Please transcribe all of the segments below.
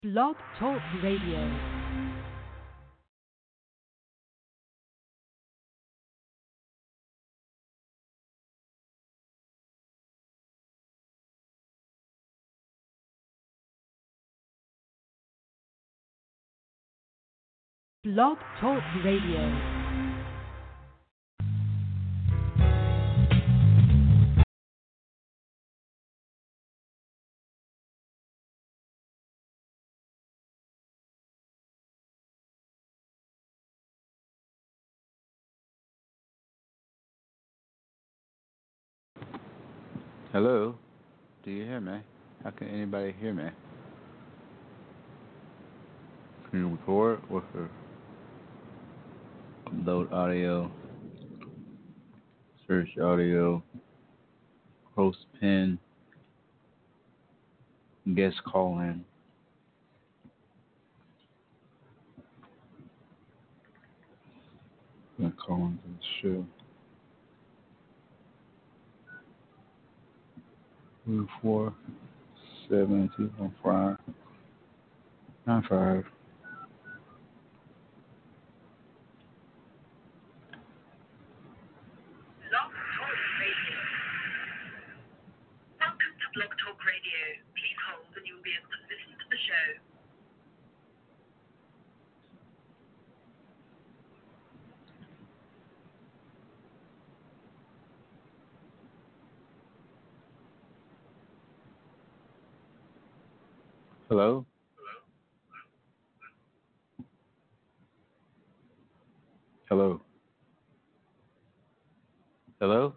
Blog Talk Radio. Blog Talk Radio. Hello, do you hear me? How can anybody hear me? Can you record? What's the upload audio, search audio, host pin, guest call in? I'm gonna call into the show. 247-215-95. Welcome to Blog Talk Radio. Please hold and you will be able to listen to the show. Hello? Hello? Hello?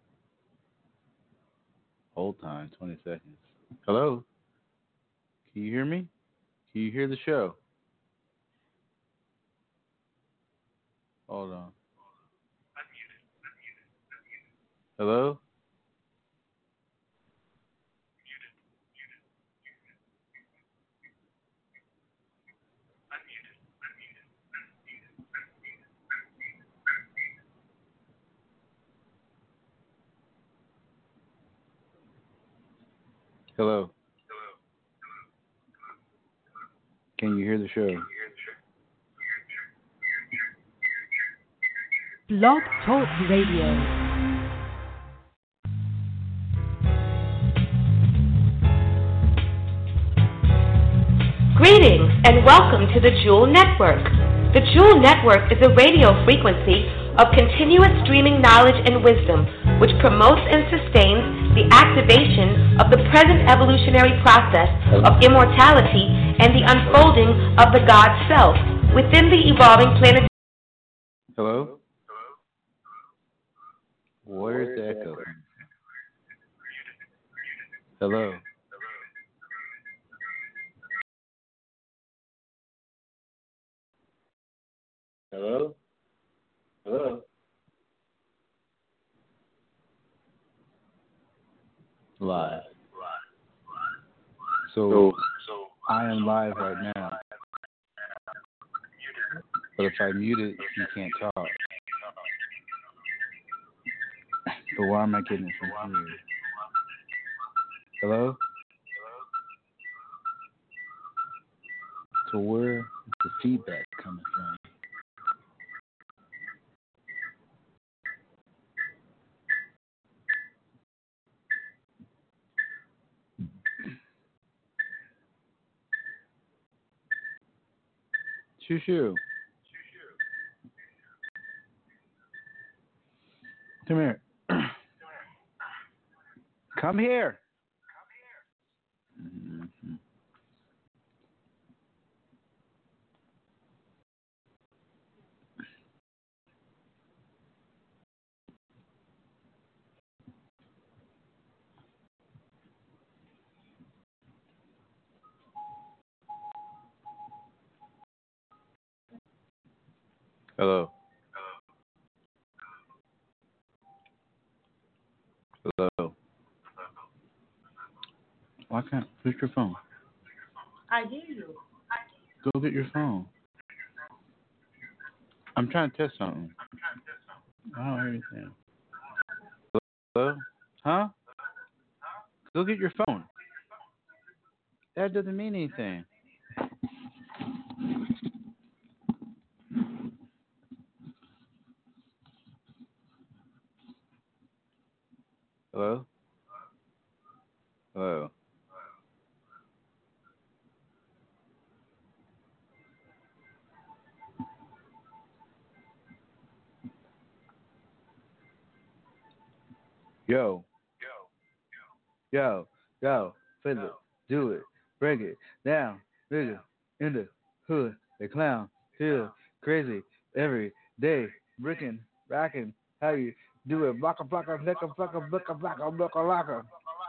Hold time, 20 seconds. Hello? Can you hear me? Can you hear the show? Hold on. Hello? Hello? Can you hear the show? Blog Talk Radio. Greetings and welcome to the Jewel Network. The Jewel Network is a radio frequency of continuous streaming knowledge and wisdom which promotes and sustains the activation of the present evolutionary process of immortality and the unfolding of the God Self within the evolving planet. Hello? Where's the echo? Hello? Hello? Hello? Live. So I am live right now. But if I mute it, you can't talk. But why am I getting it from here? Hello? So where is the feedback coming from? Shoo shoo. Come here. Come here. Mm-hmm. Hello. Hello. Why can't push your phone? I hear you. Go get your phone. I'm trying to test something. I don't hear anything. Hello? Huh? Go get your phone. That doesn't mean anything. Hello? Hello? Yo. Yo. Yo. Fiddle it. Do it. Break it down. Nigga. In the hood. The clown. Feel crazy every day. Bricking. Rocking. How you do it? Blocka, blocka, licka, blocka, blocka, blocka, blocka, blocka.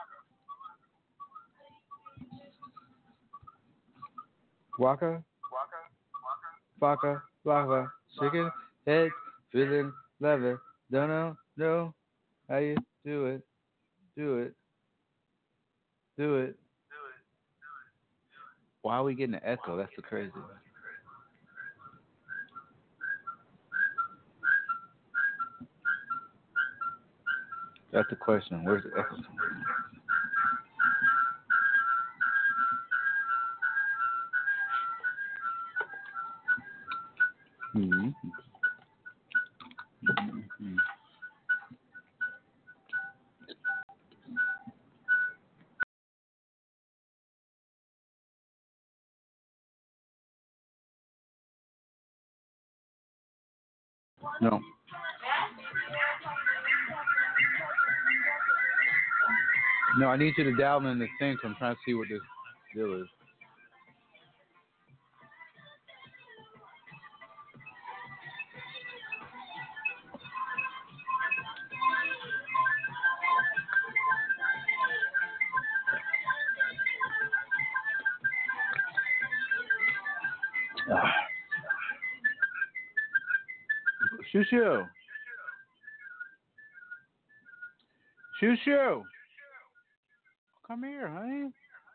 Waka. Blocka, blocka. Shaking head. Feeling leather. Don't know how you do it. Do it. Do it. Why are we getting an echo? That's the crazy. That's the question. Where's the echo? Mm-hmm. Mm-hmm. No. No, I need you to dial in this thing. So I'm trying to see what this deal is. Shoo shoo. Shoo shoo. Come here, honey.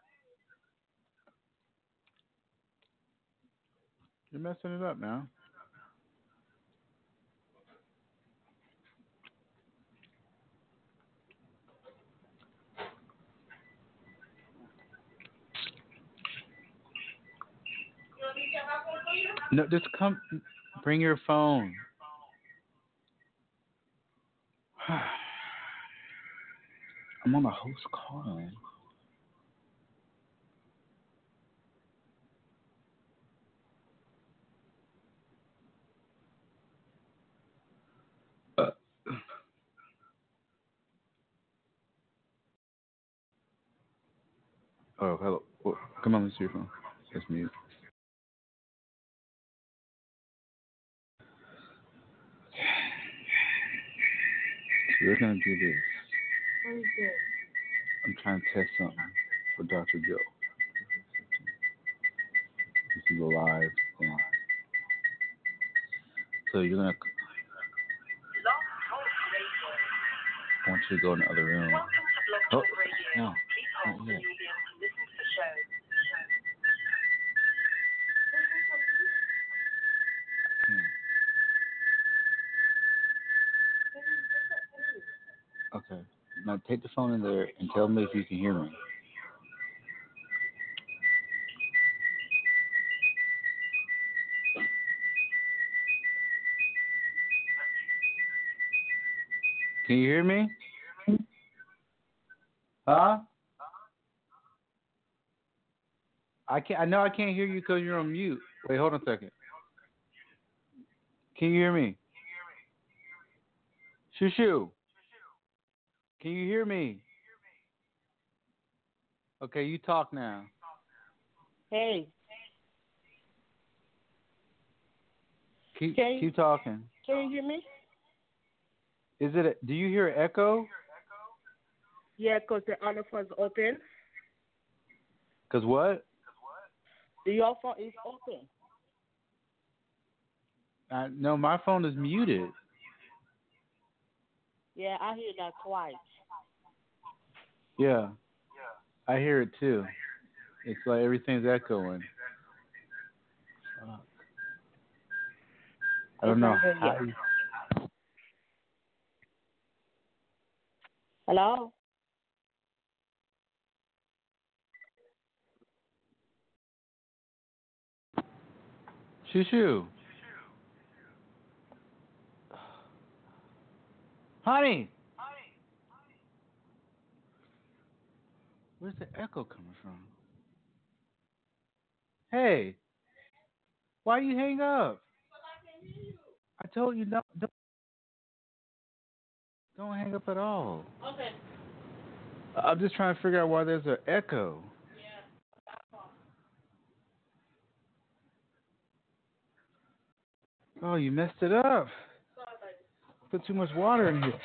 You're messing it up now. No, just come. Bring your phone. I'm on a host call. Oh, hello. Oh, come on, let's see your phone. Let's mute. So we're gonna do this. What is it? I'm trying to test something for Dr. Joe. This is a live thing. So you're gonna. Blog Talk Radio. I want you to go in the other room. Welcome to Blog Talk Radio. No, Please hold not and yet. you will be able to listen to the show. Okay. Now take the phone in there and tell me if you can hear me. Can you hear me? Huh? I know I can't hear you because you're on mute. Wait, hold on a second. Can you hear me? Shoo shoo. Can you hear me? Okay, you talk now. Hey, Keep talking. can you hear me? Do you hear an echo? Yeah, 'cause the other phone's open. Cause what? Your phone is open. No, my phone is muted. Yeah, I hear that twice. Yeah, I hear it too. It's like everything's echoing. Fuck. I don't know how. Hello? Shoo shoo. Honey. Where's the echo coming from? Hey. Why you hang up? I told you don't hang up at all. Okay. I'm just trying to figure out why there's an echo. Oh, you messed it up. Put too much water in here.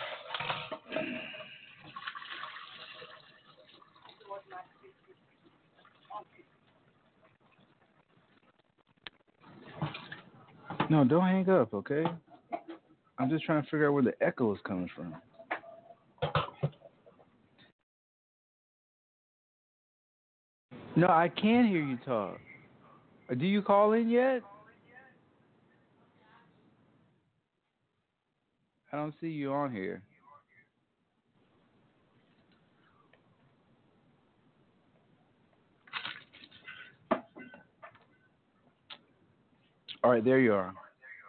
No, don't hang up, okay? I'm just trying to figure out where the echo is coming from. No, I can hear you talk. Do you call in yet? I don't see you on here. All right, there you are.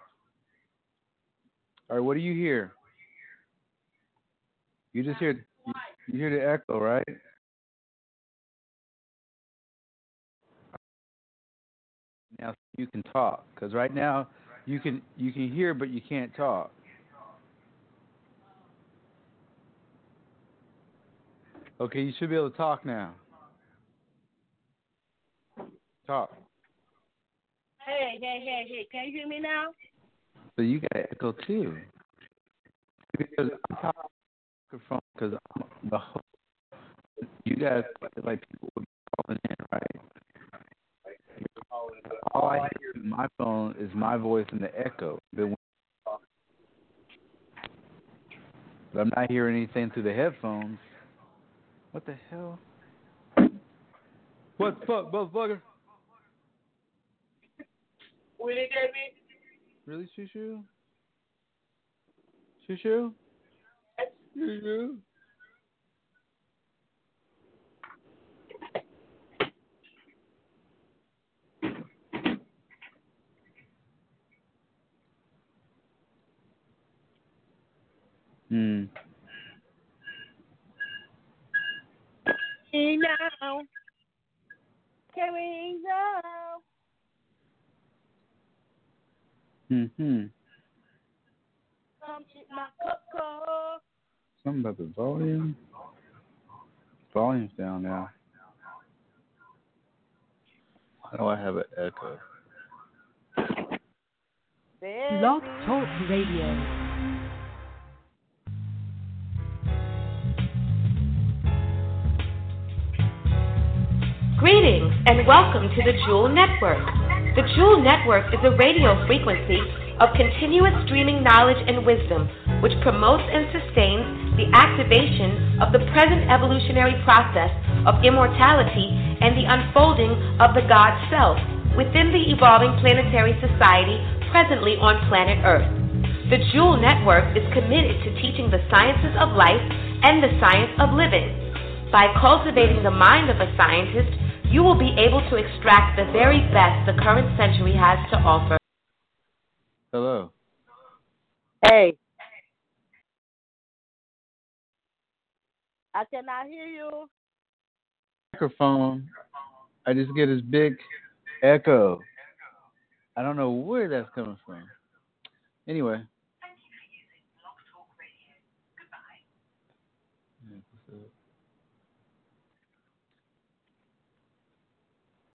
All right, what do you hear? You just hear you hear the echo, right? Now you can talk, because right now you can hear but you can't talk. Okay, you should be able to talk now. Talk. Hey. Can you hear me now? So you got echo too. Because I'm talking from because I'm the host. You guys like people would be calling in, right? All I hear in my phone is my voice and the echo. But I'm not hearing anything through the headphones. What the hell? What the fuck, motherfucker? Willie David? Really, Shoo Shoo? Shoo Shoo? Shoo Shoo? Now. Can we go? Come get my cocoa. Something about the volume. Volume's down now. How do I have an echo? Blog Talk Radio. Greetings and welcome to the Jewel Network. The Jewel Network is a radio frequency of continuous streaming knowledge and wisdom which promotes and sustains the activation of the present evolutionary process of immortality and the unfolding of the God Self within the evolving planetary society presently on planet Earth. The Jewel Network is committed to teaching the sciences of life and the science of living. By cultivating the mind of a scientist, you will be able to extract the very best the current century has to offer. Hello. Hey. I cannot hear you. Microphone. I just get this big echo. I don't know where that's coming from. Anyway. Thank you for using Blog Talk Radio. Goodbye. Yeah,